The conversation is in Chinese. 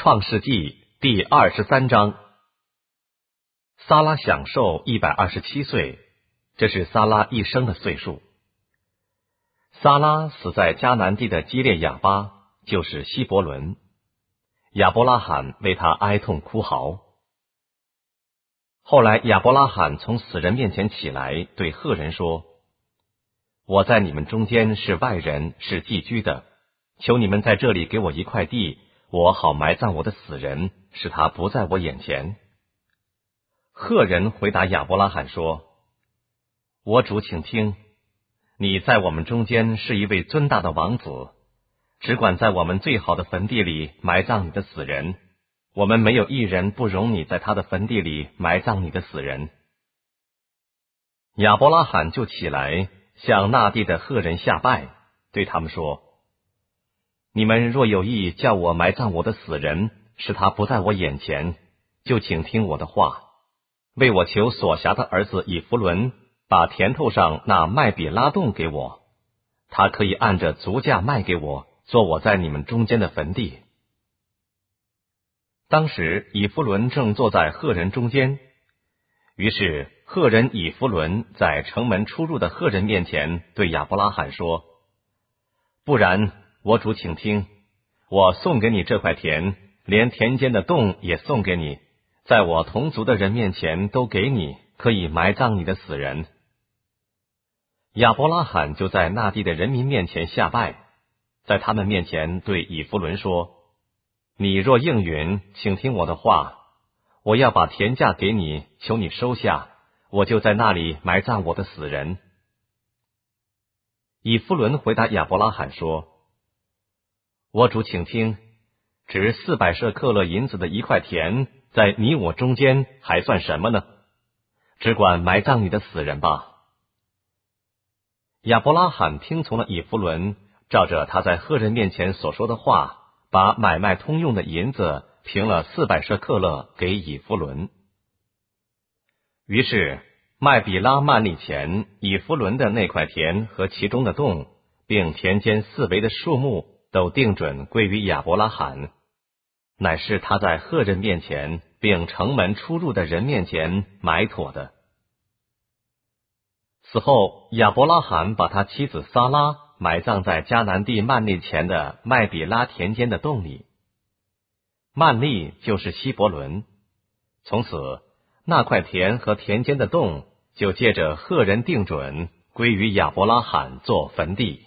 创世纪第23章。撒拉享寿127岁，这是撒拉一生的岁数。撒拉死在迦南地的基列亚巴，就是希伯伦。亚伯拉罕为他哀痛哭嚎。后来亚伯拉罕从死人面前起来，对赫人说：我在你们中间是外人，是寄居的，求你们在这里给我一块地，我好埋葬我的死人，使他不在我眼前。赫人回答亚伯拉罕说：我主请听，你在我们中间是一位尊大的王子，只管在我们最好的坟地里埋葬你的死人，我们没有一人不容你在他的坟地里埋葬你的死人。亚伯拉罕就起来向那地的赫人下拜，对他们说：你们若有意叫我埋葬我的死人，使他不在我眼前，就请听我的话，为我求所辖的儿子以弗伦把田头上那麦比拉洞给我，他可以按着足价卖给我，做我在你们中间的坟地。当时以弗伦正坐在赫人中间，于是赫人以弗伦在城门出入的赫人面前对亚伯拉罕说：不然，我主请听，我送给你这块田，连田间的洞也送给你，在我同族的人面前都给你，可以埋葬你的死人。亚伯拉罕就在那地的人民面前下拜，在他们面前对以弗伦说：你若应允，请听我的话，我要把田价给你，求你收下，我就在那里埋葬我的死人。以弗伦回答亚伯拉罕说：我主请听，值400舍克勒银子的一块田，在你我中间还算什么呢？只管埋葬你的死人吧。亚伯拉罕听从了以弗伦，照着他在赫人面前所说的话，把买卖通用的银子平了400舍克勒给以弗伦。于是麦比拉曼利前以弗伦的那块田和其中的洞，并田间四围的树木，都定准归于亚伯拉罕，乃是他在赫人面前并城门出入的人面前埋妥的。死后，亚伯拉罕把他妻子撒拉埋葬在迦南地曼利前的麦比拉田间的洞里。曼利就是希伯伦。从此那块田和田间的洞就借着赫人定准归于亚伯拉罕做坟地。